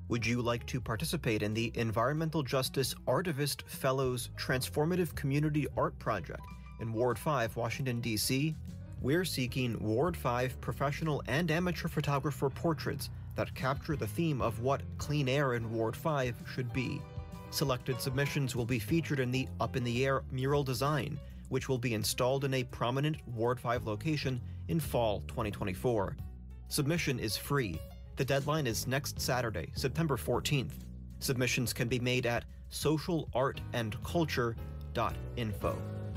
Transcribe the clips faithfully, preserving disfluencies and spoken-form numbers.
Would you like to participate in the Environmental Justice Artivist Fellows Transformative Community Art Project in Ward five, Washington, D C? We're seeking Ward five professional and amateur photographer portraits that capture the theme of what clean air in Ward five should be. Selected submissions will be featured in the Up in the Air mural design, which will be installed in a prominent Ward five location in fall twenty twenty-four. Submission is free. The deadline is next Saturday, September fourteenth. Submissions can be made at social art and culture dot info.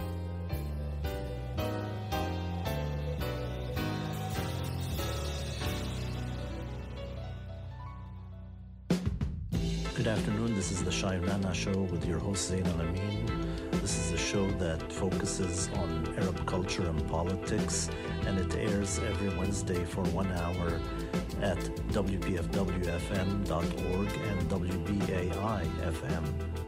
Good afternoon, this is the Shairana Show with your host Zain Al-Amin. This is a show that focuses on Arab culture and politics, and it airs every Wednesday for one hour at W P F W F M dot org and W B A I F M.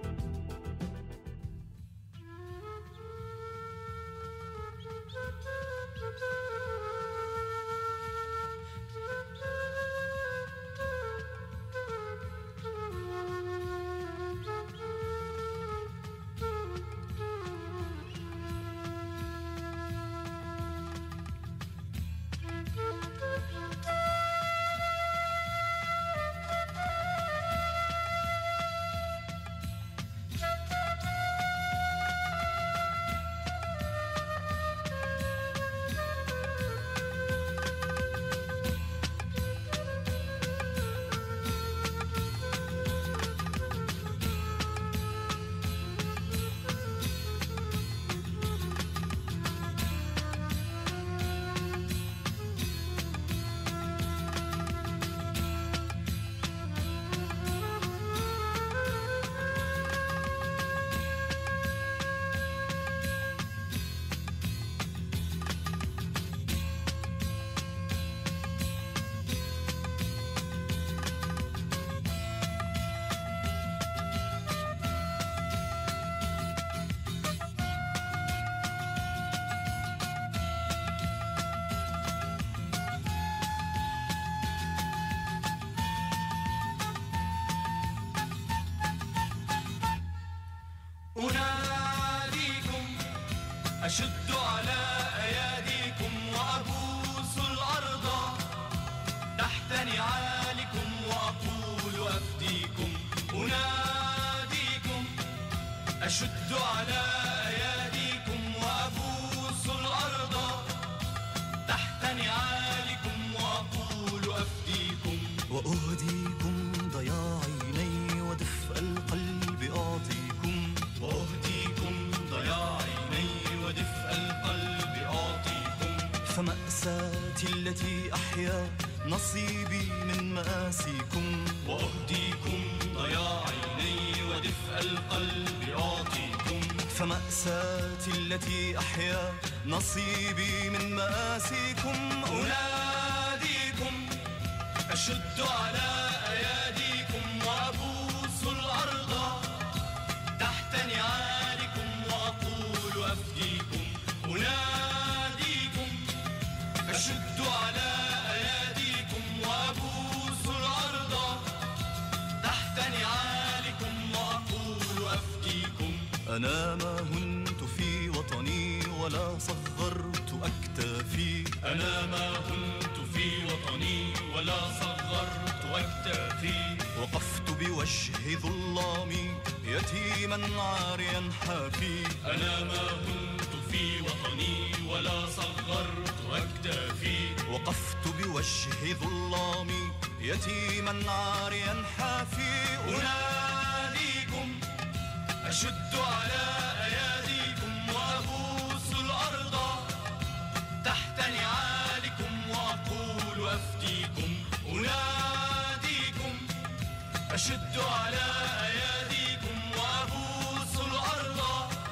أشد على أياديكم وأبوس الأرض تحت نعالكم وأقول أفديكم أناديكم أشد على أياديكم وأبوس الأرض تحت نعالكم وأقول أفديكم وأهديكم ضياع عيني ودفء القلب أعطيكم وأهديكم ضياع عيني ودفء القلب أعطيكم فمأساتي التي أحيا نصيبي من مآسيكم وأهديكم ضياع عيني ودفء القلب أعطيكم فمأساتي التي أحيا نصيبي من مآسيكم أناديكم أشد على أياديكم وأبوس الأرض تحت نعالكم وأقول أفديكم أناديكم أشد على أياديكم وأبوس الأرض تحت نعالكم وأقول أفديكم أنا ما هنت في وطني ولا صغرت أكتافي أنا ما هنت في وطني ولا صغرت أكتافي وقفت بوجه ظلامي يتيما عاريا حافي أنا ما هنت في وطني ولا صغرت أكتافي وقفت بوجه ظلامي يتيما عاريا حافي أناديكم أشد على أياديكم وأبوس الأرض تحت نعالكم وأقول أفديكم أناديكم أشد على أياديكم وأبوس الأرض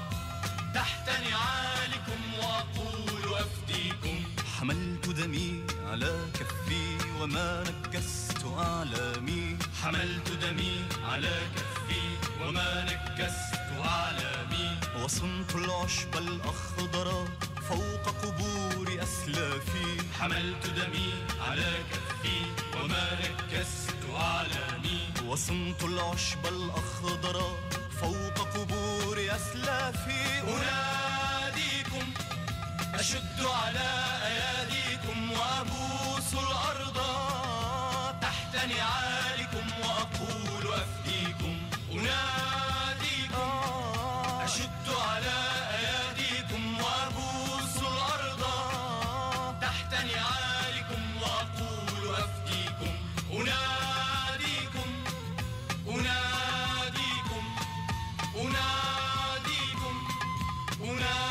تحت نعالكم وأقول أفديكم حملت دمي على كفي وما نكست أعلامي حملت دمي على كفي وما نكست أعلامي وصنت العشب الأخضر فوق قبور أسلافي حملت دمي على كفي وما نكست أعلامي وصمت العشب الأخضر فوق قبور أسلافي. أناديكم أشد على أياديكم وأبوس الأرض تحت نعالكم وأقول أفديكم. أناديكم أشد على أياديكم وأبوس الأرض تحت نعالكم وأقول أفديكم. أناديكم أناديكم أناديكم أناديكم.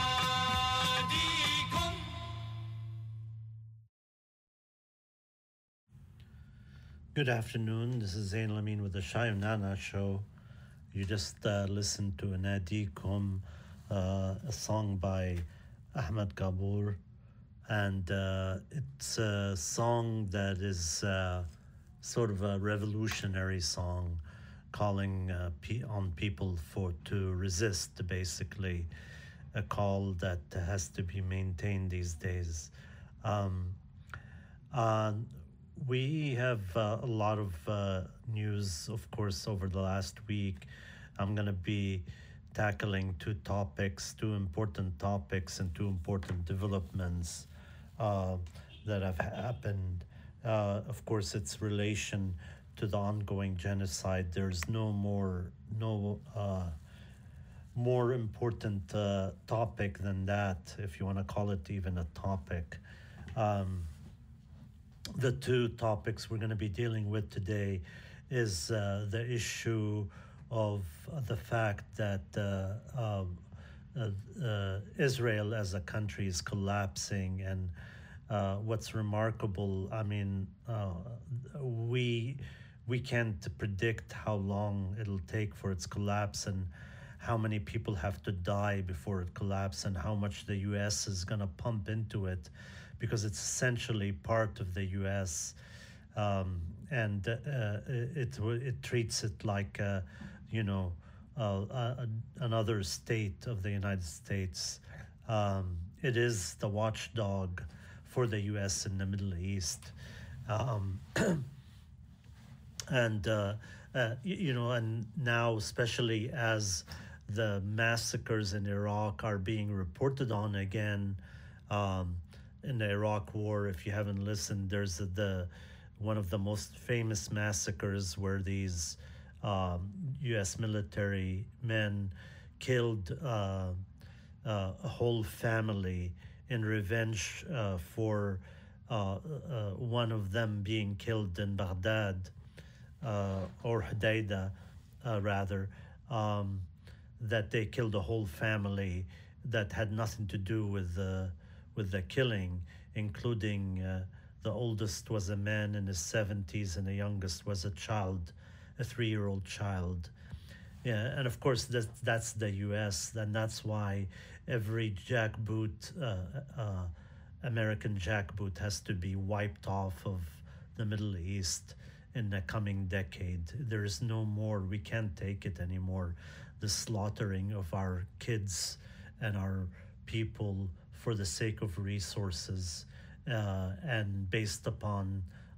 Good afternoon. This is Zain Lamin with the Shai Nana Show. You just uh, listened to Anadikum, uh, a song by Ahmed Gabor, and uh, it's a song that is uh, sort of a revolutionary song, calling uh, pe- on people for to resist, basically, a call that has to be maintained these days. Um, uh, We have uh, a lot of uh, news, of course, over the last week. I'm going to be tackling two topics, two important topics, and two important developments uh, that have happened. Uh, of course, its relation to the ongoing genocide. There's no more, no uh, more important uh, topic than that, if you want to call it even a topic. Um, The two topics we're going to be dealing with today is uh, the issue of the fact that uh, uh, uh, Israel as a country is collapsing, and uh, what's remarkable, I mean, uh, we we can't predict how long it'll take for its collapse and how many people have to die before it collapses and how much the U S is going to pump into it, because it's essentially part of the U S um, and uh, it, it it treats it like, uh, you know, uh, uh, another state of the United States. Um, it is the watchdog for the U S in the Middle East. Um, and, uh, uh, you, you know, and now, especially as the massacres in Iraq are being reported on again, um, in the Iraq War, if you haven't listened, there's the, the one of the most famous massacres where these um, U S military men killed uh, uh, a whole family in revenge uh, for uh, uh, one of them being killed in Baghdad, uh, or Hodeidah, uh, rather, um, that they killed a whole family that had nothing to do with the with the killing, including uh, the oldest was a man in his seventies and the youngest was a child, a three-year-old child. Yeah, and of course that, that's the U S, and that's why every jackboot, uh, uh, American jackboot has to be wiped off of the Middle East in the coming decade. There is no more, we can't take it anymore, the slaughtering of our kids and our people for the sake of resources uh, and based upon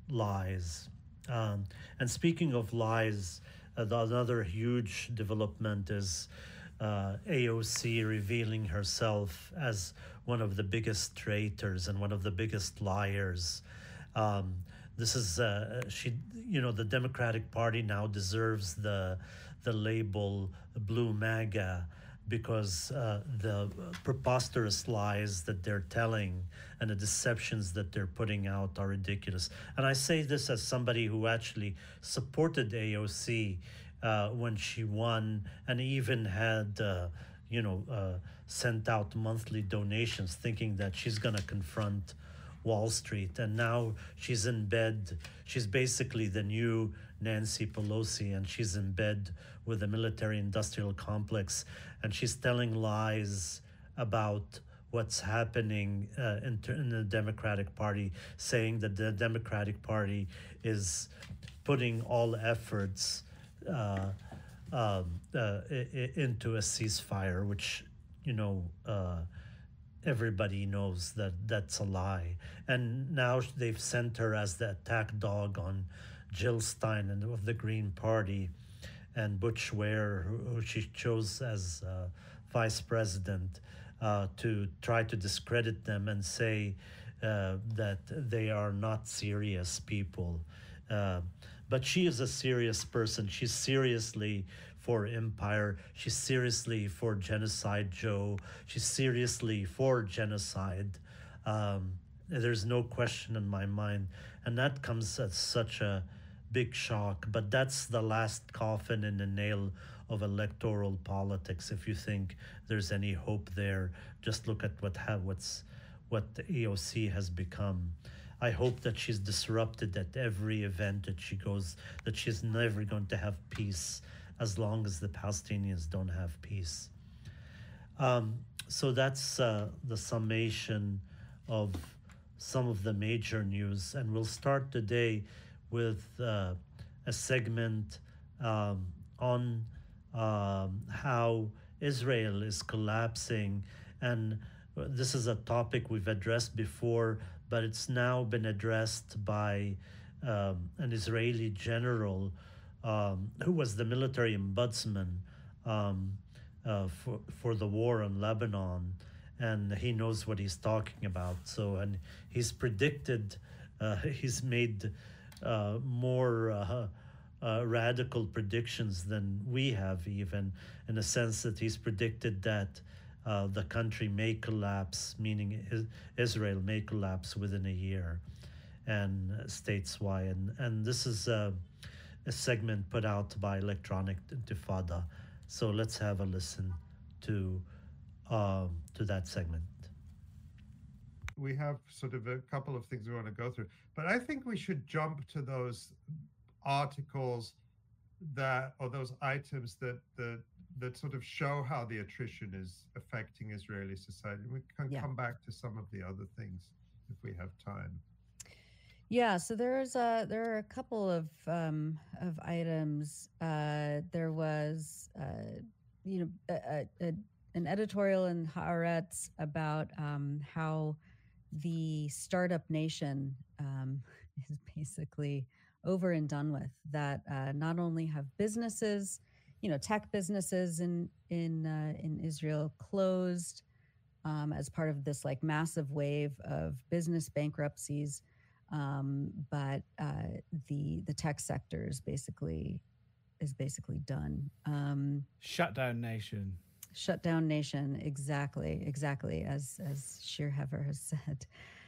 lies. Um, and speaking of lies, uh, the, another huge development is uh, A O C revealing herself as one of the biggest traitors and one of the biggest liars. Um, this is, uh, she, you know, the Democratic Party now deserves the, the label Blue MAGA, because uh, the preposterous lies that they're telling and the deceptions that they're putting out are ridiculous. And I say this as somebody who actually supported A O C uh, when she won, and even had, uh, you know, uh, sent out monthly donations thinking that she's going to confront Wall Street. And now she's in bed. She's basically the new Nancy Pelosi, and she's in bed with the military-industrial complex, and she's telling lies about what's happening uh, in, in the Democratic Party, saying that the Democratic Party is putting all efforts uh, um, uh, I- into a ceasefire, which, you know, uh, everybody knows that that's a lie. And now they've sent her as the attack dog on Jill Stein and of the Green Party, and Butch Ware, who, who she chose as uh, vice president, uh, to try to discredit them and say uh, that they are not serious people. Uh, but she is a serious person. She's seriously for empire. She's seriously for Genocide Joe. She's seriously for genocide. Um, there's no question in my mind. And that comes as such a big shock. But that's the last coffin in the nail of electoral politics. If you think there's any hope there, just look at what ha- what's what the A O C has become. I hope that she's disrupted at every event that she goes, that she's never going to have peace as long as the Palestinians don't have peace. Um, so that's uh, the summation of some of the major news. And we'll start today with uh, a segment um, on um, how Israel is collapsing. And this is a topic we've addressed before, but it's now been addressed by um, an Israeli general um, who was the military ombudsman um, uh, for, for the war in Lebanon. And he knows what he's talking about. So, and he's predicted, uh, he's made uh, more uh, uh, radical predictions than we have, even, in a sense that he's predicted that uh, the country may collapse, meaning Israel may collapse within a year, and uh, states why. And, and this is a, a segment put out by Electronic Intifada. So let's have a listen to Um, to that segment. We have sort of a couple of things we want to go through, but I think we should jump to those articles that, or those items that that that sort of show how the attrition is affecting Israeli society. We can yeah. come back to some of the other things if we have time. Yeah, so there's a there are a couple of um, of items. Uh, there was, uh, you know, a, a an editorial in Haaretz about um, how the startup nation um, is basically over and done with. That uh, not only have businesses, you know, tech businesses in in uh, in Israel closed um, as part of this like massive wave of business bankruptcies, um, but uh, the the tech sector is basically is basically done. Um, Shutdown nation. Shutdown nation, exactly, exactly, as as Shir Hever has said.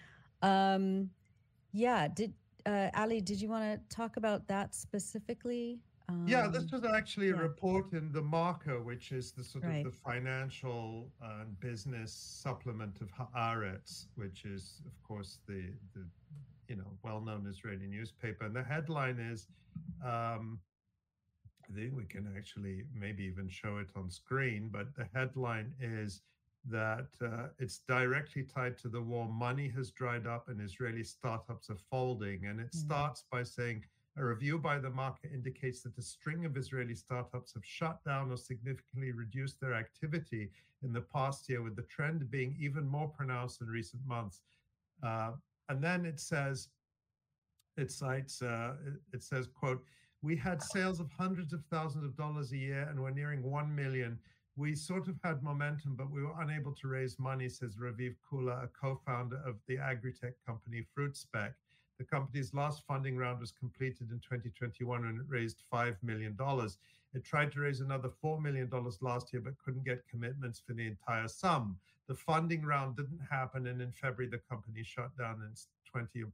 Um, yeah, did uh, Ali, did you want to talk about that specifically? Um, yeah, this was actually yeah. a report in the Marker, which is the sort right. of the financial and uh, business supplement of Haaretz, which is, of course, the the you know well-known Israeli newspaper. And the headline is. Um, I think we can actually maybe even show it on screen, but the headline is that uh, it's directly tied to the war. Money has dried up and Israeli startups are folding. And it mm-hmm. starts by saying, a review by the Marker indicates that a string of Israeli startups have shut down or significantly reduced their activity in the past year, with the trend being even more pronounced in recent months. Uh, and then it says, it cites, uh, it says, quote, we had sales of hundreds of thousands of dollars a year and we're nearing one million. We sort of had momentum, but we were unable to raise money, says Raviv Kula, a co-founder of the agri-tech company FruitSpec. The company's last funding round was completed in twenty twenty-one and it raised five million dollars. It tried to raise another four million dollars last year, but couldn't get commitments for the entire sum. The funding round didn't happen, and in February, the company shut down and its twenty